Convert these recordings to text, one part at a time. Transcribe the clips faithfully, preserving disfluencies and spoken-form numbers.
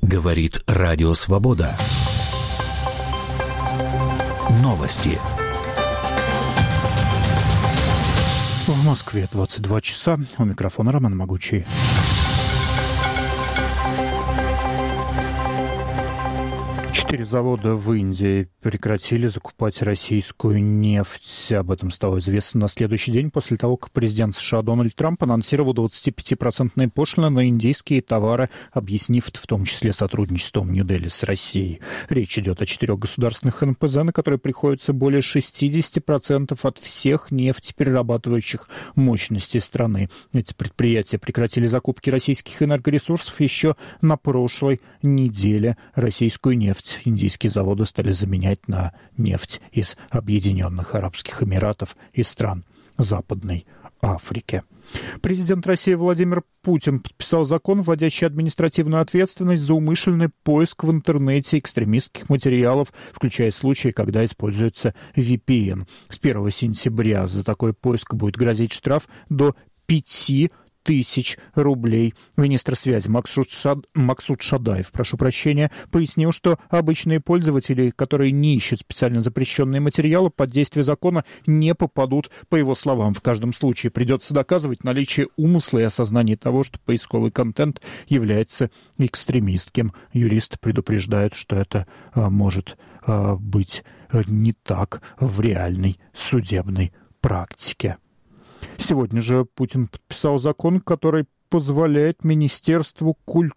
Говорит Радио Свобода. Новости. В Москве двадцать два часа. У микрофона Роман Могучий. Четыре завода в Индии прекратили закупать российскую нефть. Об этом стало известно на следующий день после того, как президент США Дональд Трамп анонсировал двадцатипятипроцентные пошлины на индийские товары, объяснив это в том числе сотрудничеством Нью-Дели с Россией. Речь идет о четырех государственных эн пэ зэ, на которые приходится более шестьдесят процентов от всех нефтеперерабатывающих мощностей страны. Эти предприятия прекратили закупки российских энергоресурсов еще на прошлой неделе. Российскую нефть индийские заводы стали заменять на нефть из Объединенных Арабских Эмиратов и стран Западной Африки. Президент России Владимир Путин подписал закон, вводящий административную ответственность за умышленный поиск в интернете экстремистских материалов, включая случаи, когда используется ви пи эн. С первого сентября за такой поиск будет грозить штраф до пяти тысяч рублей. Министр связи Максут, Шад... Максут Шадаев, прошу прощения, пояснил, что обычные пользователи, которые не ищут специально запрещенные материалы, под действие закона не попадут, по его словам. В каждом случае придется доказывать наличие умысла и осознание того, что поисковый контент является экстремистским. Юристы предупреждают, что это а, может а, быть не так в реальной судебной практике. Сегодня же Путин подписал закон, который позволяет Министерству культуры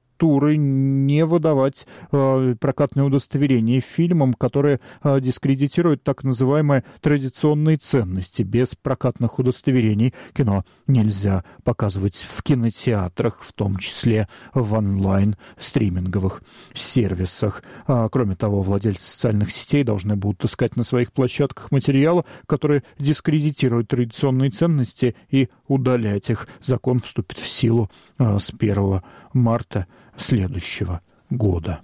не выдавать э, прокатные удостоверения фильмам, которые э, дискредитируют так называемые традиционные ценности. Без прокатных удостоверений кино нельзя показывать в кинотеатрах, в том числе в онлайн-стриминговых сервисах. А, кроме того, владельцы социальных сетей должны будут искать на своих площадках материалы, которые дискредитируют традиционные ценности, и удалять их. Закон вступит в силу э, с первого марта следующего года.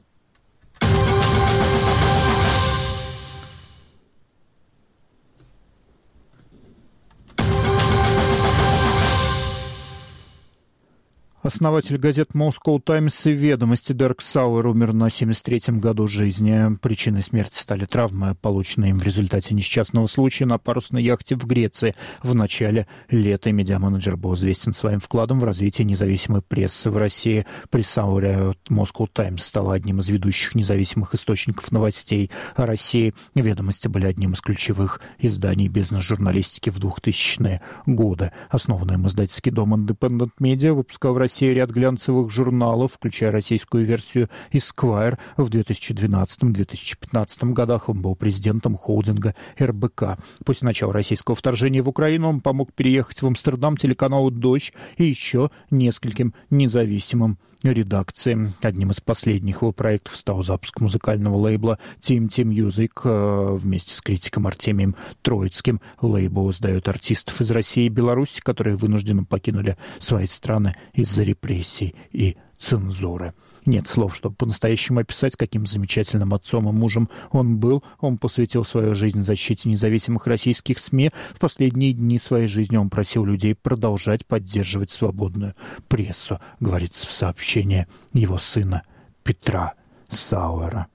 Основатель газет Moscow Times и «Ведомости» Дерек Сауэр умер на семьдесят третьем году жизни. Причиной смерти стали травмы, полученные им в результате несчастного случая на парусной яхте в Греции в начале лета. Медиаменеджер был известен своим вкладом в развитие независимой прессы в России. При Сауэре Moscow Times стала одним из ведущих независимых источников новостей о России. «Ведомости» были одним из ключевых изданий бизнес-журналистики в двухтысячные годы. Основанным издательский дом Independent Media выпускал в России ряд глянцевых журналов, включая российскую версию Esquire. В две тысячи двенадцатом — две тысячи пятнадцатом годах он был президентом холдинга эр бэ ка. После начала российского вторжения в Украину он помог переехать в Амстердам телеканалу «Дождь» и еще нескольким независимым редакциям. Одним из последних его проектов стал запуск музыкального лейбла ти эм ти Music вместе с критиком Артемием Троицким. Лейбл издает артистов из России и Беларуси, которые вынужденно покинули свои страны из-за репрессий и цензуры. Нет слов, чтобы по-настоящему описать, каким замечательным отцом и мужем он был. Он посвятил свою жизнь защите независимых российских СМИ. В последние дни своей жизни он просил людей продолжать поддерживать свободную прессу, говорится в сообщении его сына Петра Сауэра.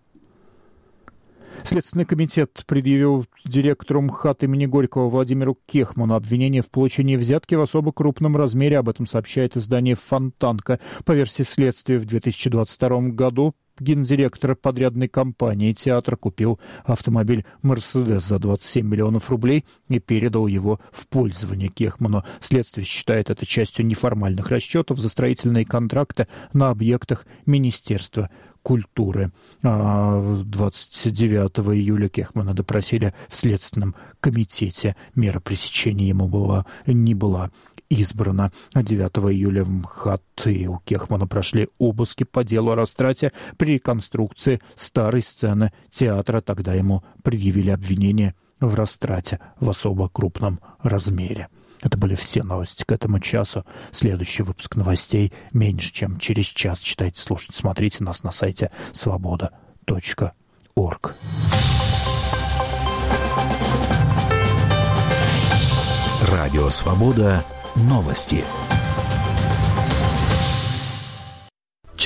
Следственный комитет предъявил директору МХАТ имени Горького Владимиру Кехману обвинение в получении взятки в особо крупном размере. Об этом сообщает издание «Фонтанка». По версии следствия, в две тысячи двадцать втором году гендиректор подрядной компании театра купил автомобиль «Мерседес» за двадцать семь миллионов рублей и передал его в пользование Кехману. Следствие считает это частью неформальных расчетов за строительные контракты на объектах Министерства культуры. двадцать девятого июля Кехмана допросили в Следственном комитете. Мера пресечения ему была, не была избрана. девятого июля в МХАТ и у Кехмана прошли обыски по делу о растрате при реконструкции старой сцены театра. Тогда ему предъявили обвинение в растрате в особо крупном размере. Это были все новости к этому часу. Следующий выпуск новостей меньше, чем через час. Читайте, слушайте, смотрите нас на сайте свобода точка орг. Радио «Свобода». Новости.